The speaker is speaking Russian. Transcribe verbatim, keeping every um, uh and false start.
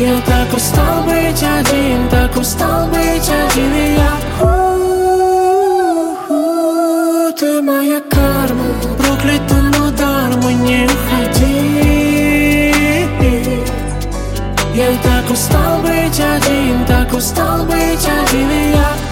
Я так устал быть один, так устал быть один, и я у-у-у, ты моя карма, проклятым ударом, не уходи. Я так устал быть один, так устал быть один, и я